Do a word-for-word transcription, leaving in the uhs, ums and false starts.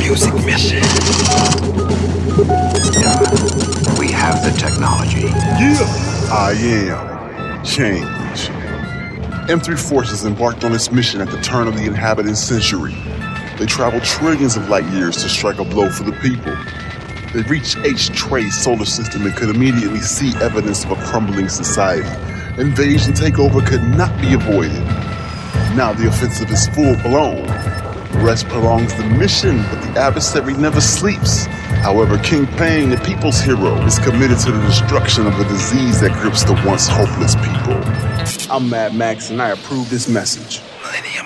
music mission. Yeah, we have the technology. Yeah, I am change. M three Forces embarked on this mission at the turn of the inhabited century. They traveled trillions of light years to strike a blow for the people. They reached H-Trey's solar system and could immediately see evidence of a crumbling society. Invasion takeover could not be avoided. Now the offensive is full-blown. Rest prolongs the mission, but the adversary never sleeps. However, King Pang, the people's hero, is committed to the destruction of a disease that grips the once hopeless people. I'm Mad Max, and I approve this message. Millennium